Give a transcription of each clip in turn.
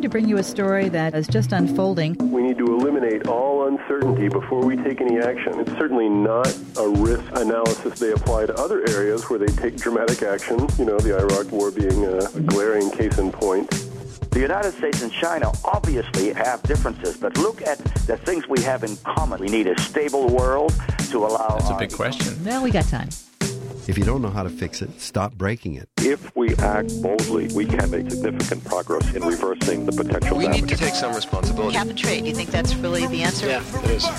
to bring you a story that is just unfolding. We need to eliminate all uncertainty before we take any action. It's certainly not a risk analysis they apply to other areas where they take dramatic action, the Iraq War being a glaring case in point. The United States and China obviously have differences, but look at the things we have in common. We need a stable world to allow... That's a big question. Well, we got time. If you don't know how to fix it, stop breaking it. If we act boldly, we can make significant progress in reversing the potential damage. We need to take some responsibility. Cap and trade, do you think that's really the answer? Yeah, it is.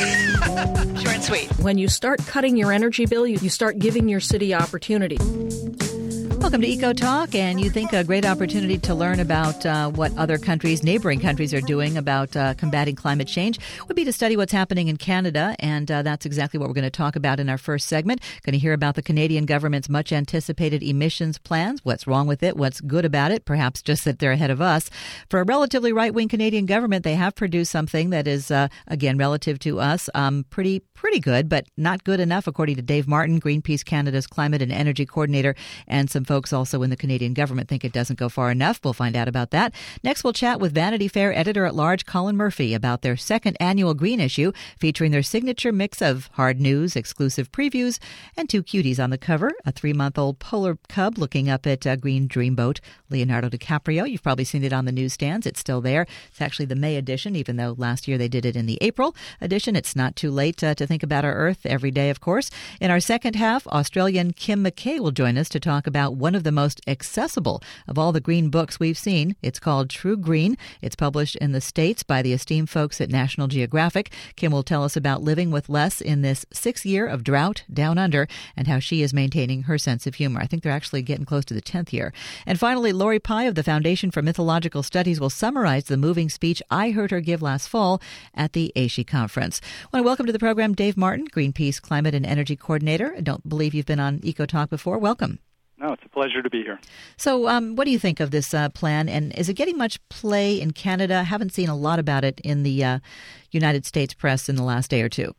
Short and sweet. When you start cutting your energy bill, you start giving your city opportunity. Welcome to Eco Talk, and you think a great opportunity to learn about what other countries, neighboring countries, are doing about combating climate change would be to study what's happening in Canada, and that's exactly what we're going to talk about in our first segment. Going to hear about the Canadian government's much-anticipated emissions plans, what's wrong with it, what's good about it, perhaps just that they're ahead of us. For a relatively right-wing Canadian government, they have produced something that is, again, relative to us, pretty good, but not good enough, according to Dave Martin, Greenpeace Canada's climate and energy coordinator, and some folks also in the Canadian government think it doesn't go far enough. We'll find out about that. Next, we'll chat with Vanity Fair editor-at-large Colin Murphy about their second annual Green issue, featuring their signature mix of hard news, exclusive previews, and two cuties on the cover, a 3-month-old polar cub looking up at a green dreamboat, Leonardo DiCaprio. You've probably seen it on the newsstands. It's still there. It's actually the May edition, even though last year they did it in the April edition. It's not too late to think about our Earth every day, of course. In our second half, Australian Kim McKay will join us to talk about one of the most accessible of all the green books we've seen. It's called True Green. It's published in the States by the esteemed folks at National Geographic. Kim will tell us about living with less in this 6th year of drought down under and how she is maintaining her sense of humor. I think they're actually getting close to the 10th year. And finally, Lori Pye of the Foundation for Mythological Studies will summarize the moving speech I heard her give last fall at the ASHE conference. I want to welcome to the program Dave Martin, Greenpeace Climate and Energy Coordinator. I don't believe you've been on Eco Talk before. Welcome. No, it's a pleasure to be here. So what do you think of this plan, and is it getting much play in Canada? I haven't seen a lot about it in the United States press in the last day or two.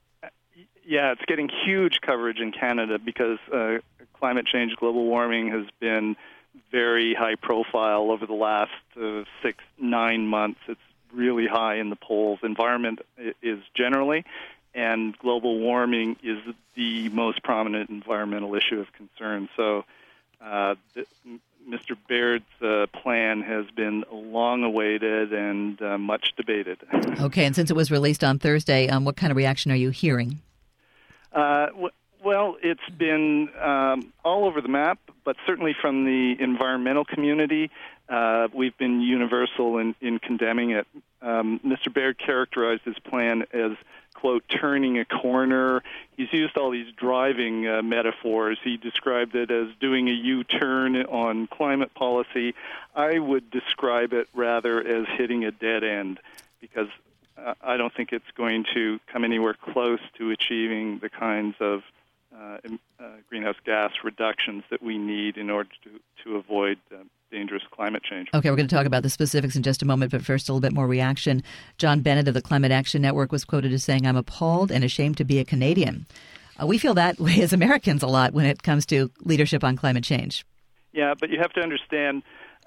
Yeah, it's getting huge coverage in Canada because climate change, global warming has been very high profile over the last 6-9 months. It's really high in the polls. Environment is generally, and global warming is the most prominent environmental issue of concern. So Mr. Baird's plan has been long awaited and much debated. Okay, and since it was released on Thursday, what kind of reaction are you hearing? Well, it's been all over the map, but certainly from the environmental community, we've been universal in condemning it. Mr. Baird characterized his plan as, quote, turning a corner. He's used all these driving metaphors. He described it as doing a U-turn on climate policy. I would describe it rather as hitting a dead end, because I don't think it's going to come anywhere close to achieving the kinds of greenhouse gas reductions that we need in order to avoid dangerous climate change. Okay, we're going to talk about the specifics in just a moment, but first a little bit more reaction. John Bennett of the Climate Action Network was quoted as saying, "I'm appalled and ashamed to be a Canadian." We feel that way as Americans a lot when it comes to leadership on climate change. Yeah, but you have to understand,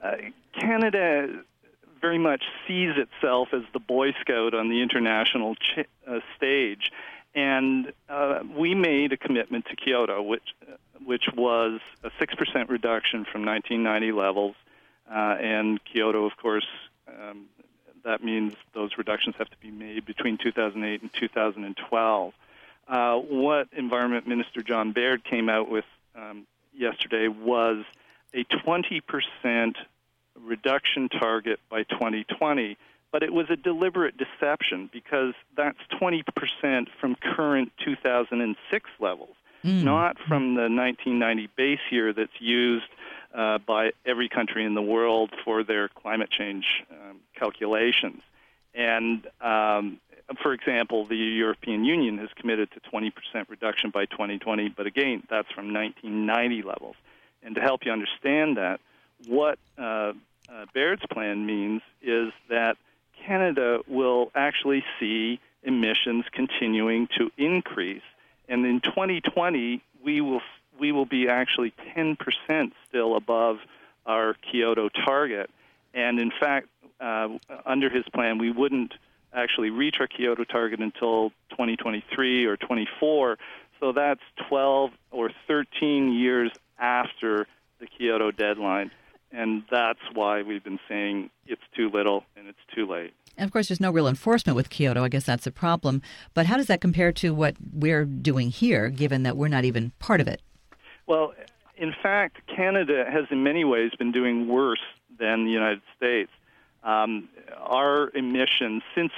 Canada very much sees itself as the Boy Scout on the international stage. And we made a commitment to Kyoto, which was a 6% reduction from 1990 levels. And Kyoto, of course, that means those reductions have to be made between 2008 and 2012. What Environment Minister John Baird came out with yesterday was a 20% reduction target by 2020. But it was a deliberate deception because that's 20% from current 2006 levels, not from the 1990 base year that's used by every country in the world for their climate change calculations. And, for example, the European Union has committed to 20% reduction by 2020, but again, that's from 1990 levels. And to help you understand that, what Baird's plan means is that Canada will actually see emissions continuing to increase, and in 2020 we will be actually 10% still above our Kyoto target. And in fact, under his plan, we wouldn't actually reach our Kyoto target until 2023 or 24. So that's 12 or 13 years after the Kyoto deadline. And that's why we've been saying it's too little and it's too late. And of course, there's no real enforcement with Kyoto. I guess that's a problem. But how does that compare to what we're doing here, given that we're not even part of it? Well, in fact, Canada has in many ways been doing worse than the United States. Our emissions since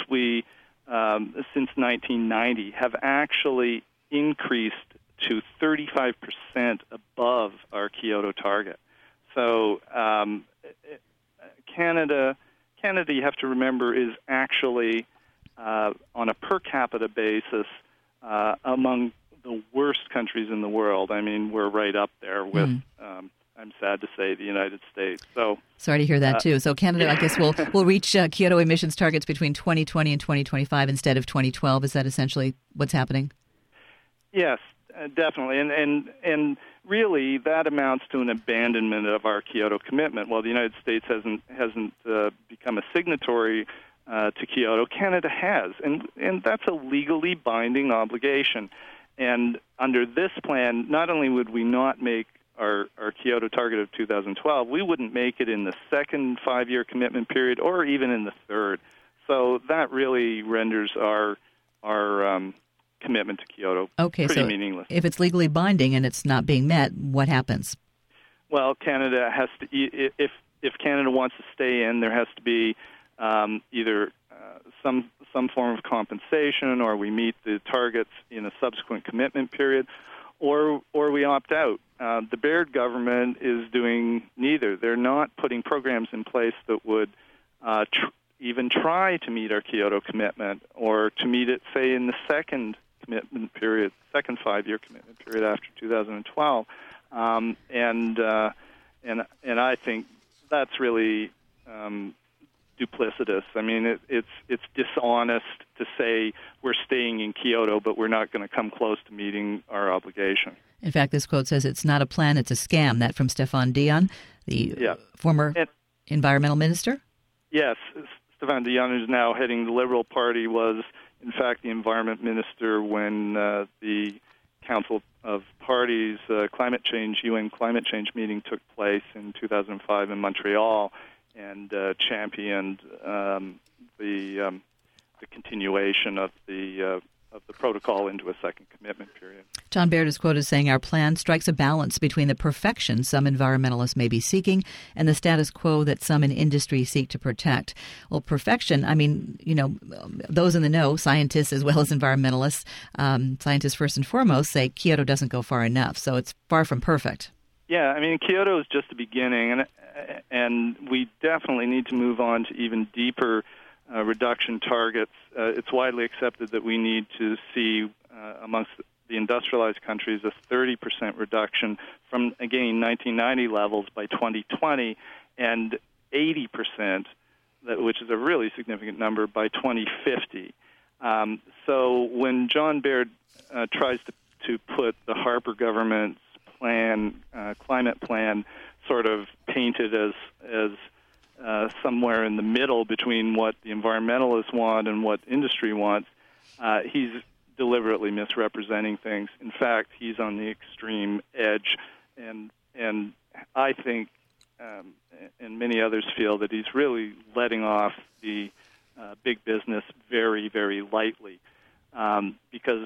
1990 have actually increased to 35% above our Kyoto target. So Canada, you have to remember, is actually on a per capita basis among the worst countries in the world. I mean, we're right up there with, I'm sad to say, the United States. So sorry to hear that, too. So Canada, I guess, will reach Kyoto emissions targets between 2020 and 2025 instead of 2012. Is that essentially what's happening? Yes, definitely. And really, that amounts to an abandonment of our Kyoto commitment. While the United States hasn't become a signatory to Kyoto, Canada has. And that's a legally binding obligation. And under this plan, not only would we not make our Kyoto target of 2012, we wouldn't make it in the second 5-year commitment period or even in the third. So that really renders our commitment to Kyoto pretty meaningless. If it's legally binding and it's not being met, what happens? Well, Canada has to. If Canada wants to stay in, there has to be either some form of compensation, or we meet the targets in a subsequent commitment period, or we opt out. The Baird government is doing neither. They're not putting programs in place that would even try to meet our Kyoto commitment, or to meet it, say, in the second commitment period, second 5-year commitment period after 2012, and I think that's really duplicitous. I mean, it's dishonest to say we're staying in Kyoto, but we're not going to come close to meeting our obligation. In fact, this quote says it's not a plan, it's a scam. That from Stéphane Dion, the former environmental minister? Yes, Stéphane Dion, who's now heading the Liberal Party, was in fact the environment minister when the Council of Parties climate change, UN climate change meeting took place in 2005 in Montreal, and championed the continuation of the protocol into a second commitment period. John Baird is quoted saying, "Our plan strikes a balance between the perfection some environmentalists may be seeking and the status quo that some in industry seek to protect." Well, perfection, I mean, those in the know, scientists as well as environmentalists, scientists first and foremost, say Kyoto doesn't go far enough, so it's far from perfect. Yeah, I mean, Kyoto is just the beginning, and we definitely need to move on to even deeper reduction targets. It's widely accepted that we need to see amongst the industrialized countries a 30% reduction from, again, 1990 levels by 2020, and 80%, which is a really significant number, by 2050. So when John Baird tries to put the Harper government's climate plan, sort of painted as somewhere in the middle between what the environmentalists want and what industry wants, he's deliberately misrepresenting things. In fact, he's on the extreme edge, and I think, and many others feel, that he's really letting off the big business very, very lightly, because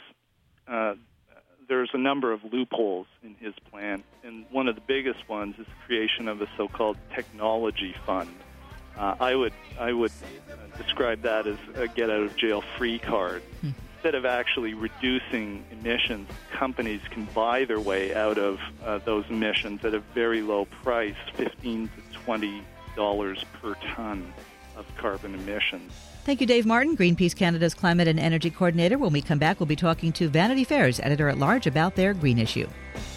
there's a number of loopholes in his plan, and one of the biggest ones is the creation of a so-called technology fund. I would describe that as a get-out-of-jail-free card. Instead of actually reducing emissions, companies can buy their way out of those emissions at a very low price, $15 to $20 per ton of carbon emissions. Thank you, Dave Martin, Greenpeace Canada's Climate and Energy Coordinator. When we come back, we'll be talking to Vanity Fair's editor-at-large about their green issue.